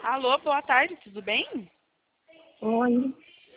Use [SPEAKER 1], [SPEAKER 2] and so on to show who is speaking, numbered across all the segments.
[SPEAKER 1] Alô, boa tarde, tudo bem?
[SPEAKER 2] Oi,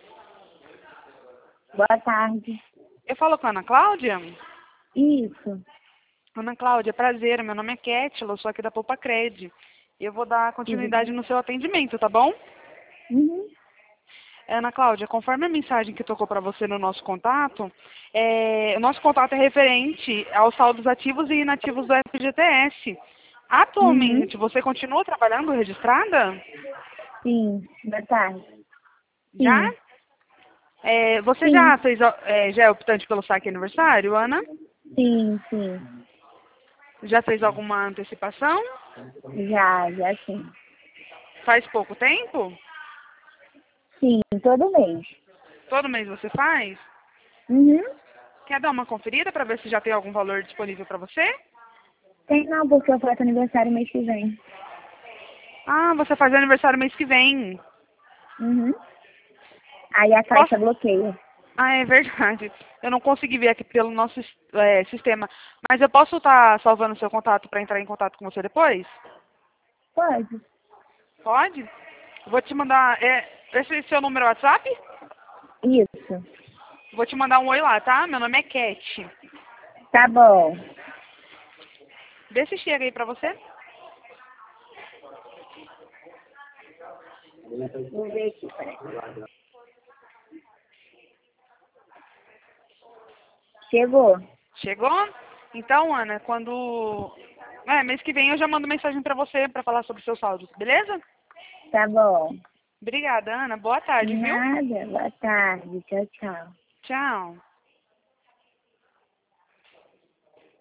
[SPEAKER 2] boa tarde.
[SPEAKER 1] Eu falo com a Ana Cláudia?
[SPEAKER 2] Isso.
[SPEAKER 1] Ana Cláudia, prazer, meu nome é Kétila, eu sou aqui da Poupa Cred. E eu vou dar
[SPEAKER 2] Tudo
[SPEAKER 1] continuidade
[SPEAKER 2] bem?
[SPEAKER 1] no seu atendimento, tá bom?
[SPEAKER 2] Uhum.
[SPEAKER 1] Ana Cláudia, conforme a mensagem que tocou para você no nosso contato, o nosso contato é referente aos saldos ativos e inativos do FGTS.
[SPEAKER 2] Uhum.
[SPEAKER 1] Atualmente, você continua trabalhando registrada?
[SPEAKER 2] Sim, boa tarde.
[SPEAKER 1] Já?
[SPEAKER 2] Sim,
[SPEAKER 1] Você
[SPEAKER 2] sim,
[SPEAKER 1] já é optante pelo saque aniversário, Ana?
[SPEAKER 2] sim.
[SPEAKER 1] Já fez alguma antecipação?
[SPEAKER 2] Já sim.
[SPEAKER 1] Faz pouco tempo?
[SPEAKER 2] Sim, todo mês.
[SPEAKER 1] Todo mês você faz?
[SPEAKER 2] Uhum.
[SPEAKER 1] Quer dar uma conferida para ver se já tem algum valor disponível para você?
[SPEAKER 2] Tem não, porque eu faço aniversário mês que vem.
[SPEAKER 1] Ah, você faz aniversário mês que vem.
[SPEAKER 2] Uhum. Aí a
[SPEAKER 1] Posso?
[SPEAKER 2] caixa bloqueia.
[SPEAKER 1] Ah, é verdade. Eu não consegui ver aqui pelo nosso sistema. Mas eu posso estar salvando o seu contato para entrar em contato com você depois?
[SPEAKER 2] Pode.
[SPEAKER 1] Pode? Vou te mandar. Esse é seu número WhatsApp?
[SPEAKER 2] Isso.
[SPEAKER 1] Vou te mandar um oi lá, tá? Meu nome é Cat.
[SPEAKER 2] Tá bom.
[SPEAKER 1] Vê se chega aí pra você.
[SPEAKER 2] Vou ver aqui, peraí. Chegou?
[SPEAKER 1] Chegou? Então, Ana, mês que vem eu já mando mensagem pra você pra falar sobre seus saldos, beleza?
[SPEAKER 2] Tá bom.
[SPEAKER 1] Obrigada, Ana. Boa tarde, viu?
[SPEAKER 2] Nada. Boa tarde. Tchau.
[SPEAKER 1] Tchau.